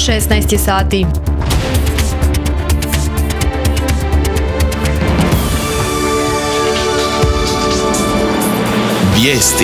16 sati. Vijesti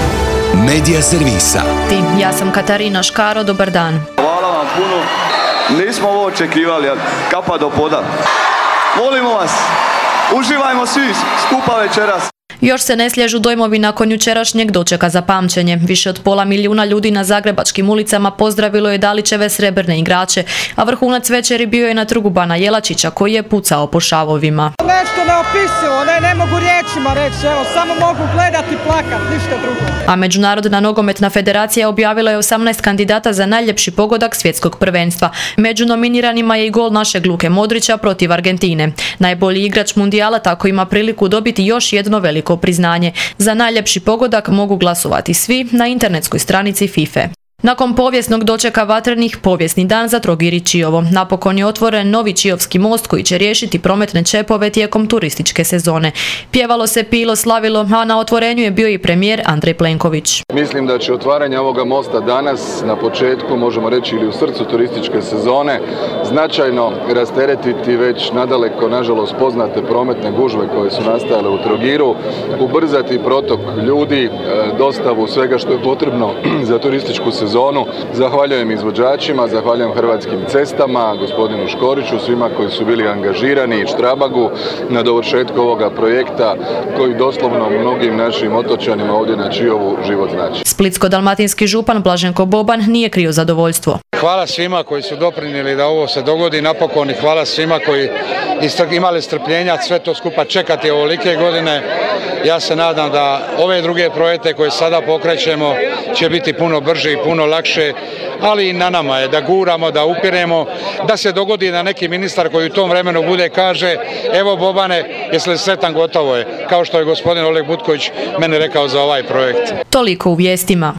Medija servisa. Ja sam Katarina Škaro, dobar dan. Hvala vam puno. Nismo ovo očekivali, ali kapa do poda. Molimo vas, uživajmo svi skupa večeras. Još se ne sliježu dojmovi nakon jučerašnjeg dočeka za pamćenje. Više od 500 milijuna ljudi na zagrebačkim ulicama pozdravilo je Dalićeve srebrne igrače, a vrhunac večeri bio je na trgu Bana Jelačića koji je pucao po šavovima. Nešto neopisivo, ne mogu riječima reći, evo, samo mogu gledati i plakati, ništa drugo. A Međunarodna nogometna federacija objavila je 18 kandidata za najljepši pogodak svjetskog prvenstva. Među nominiranima je i gol našeg Luke Modrića protiv Argentine. Najbolji igrač mundijala tako ima priliku dobiti još jedno veliko priznanje. Za najljepši pogodak mogu glasovati svi na internetskoj stranici FIFA. Nakon povijesnog dočeka vatrenih, povijesni dan za Trogir i Čiovo. Napokon je otvoren novi Čiovski most koji će riješiti prometne čepove tijekom turističke sezone. Pjevalo se, pilo, slavilo, a na otvorenju je bio i premijer Andrej Plenković. Mislim da će otvaranje ovoga mosta danas, na početku, možemo reći ili u srcu turističke sezone, značajno rasteretiti već nadaleko, nažalost, poznate prometne gužve koje su nastajale u Trogiru, ubrzati protok ljudi, dostavu svega što je potrebno za turističku sezonu. Zahvaljujem izvođačima, zahvaljujem Hrvatskim cestama, gospodinu Škoriću, svima koji su bili angažirani i Štrabagu na dovršetku ovoga projekta koji doslovno mnogim našim otočanima ovdje na Čiovu život znači. Splitsko-dalmatinski župan Blaženko Boban nije krio zadovoljstvo. Hvala svima koji su doprinijeli da ovo se dogodi napokon i hvala svima koji imali strpljenja sve to skupa čekati ovolike godine. Ja se nadam da ove druge projekte koje sada pokrećemo će biti puno brže i puno lakše, ali i na nama je da guramo, da upiremo, da se dogodi da neki ministar koji u tom vremenu bude kaže evo Bobane, jesi li sretan, gotovo je, kao što je gospodin Oleg Butković meni rekao za ovaj projekt. Toliko u vijestima.